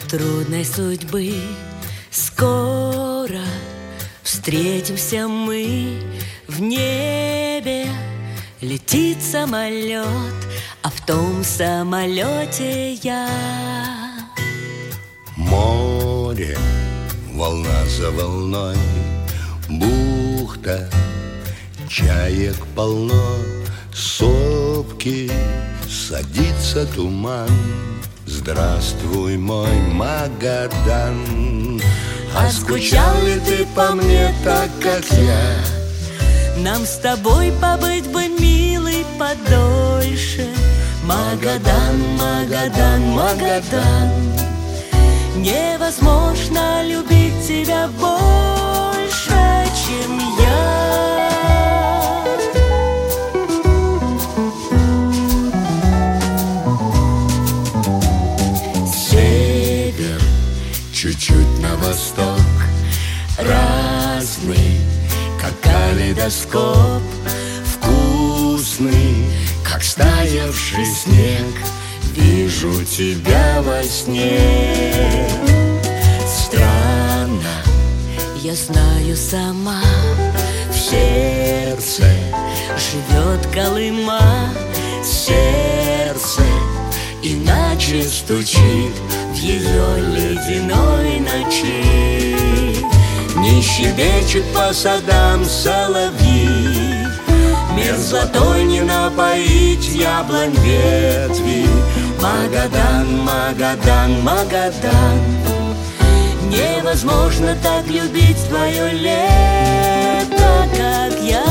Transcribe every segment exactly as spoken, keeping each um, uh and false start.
трудной судьбы. Скоро встретимся мы в небе. Летит самолет, а в том самолете я. Море, волна за волной, бухта, чаек полно, сопки, садится туман. Здравствуй, мой Магадан. А скучал ли ты по мне так, как я? Нам с тобой побыть бы, милый, подольше. Магадан, Магадан, Магадан. Невозможно любить тебя больше, чем я. Север, чуть-чуть на восток, разный, как калейдоскоп, вкусный, как стаявший снег. Вижу тебя во сне. Странно, я знаю сама, в сердце живет Колыма. Сердце иначе стучит в ее ледяной ночи. Не щебечут по садам соловьи, мерзлотой не напоить яблонь ветви. Магадан, Магадан, Магадан. Невозможно так любить твое лето, как я.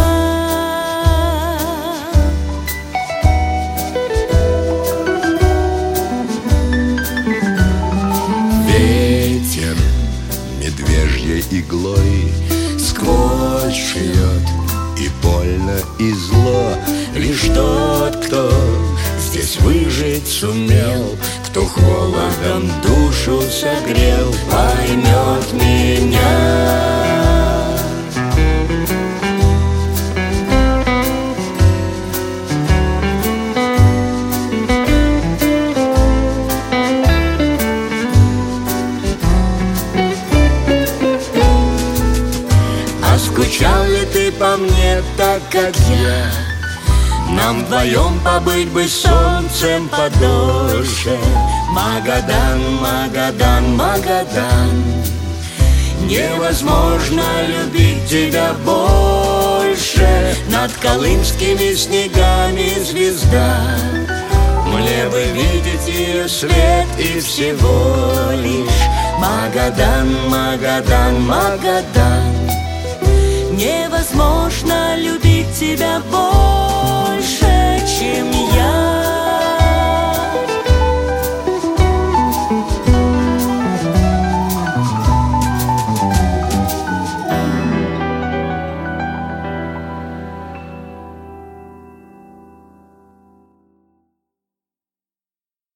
Ветер медвежьей иглой сквозь шьет, и больно, и зло. Лишь тот, кто здесь выжить сумел, кто холодом душу согрел, поймет меня. А скучал ли ты по мне так, как я? Нам вдвоем побыть бы солнцем подольше. Магадан, Магадан, Магадан. Невозможно любить тебя больше. Над колымскими снегами звезда. Мне бы видеть ее свет и всего лишь Магадан, Магадан, Магадан. Невозможно любить тебя больше.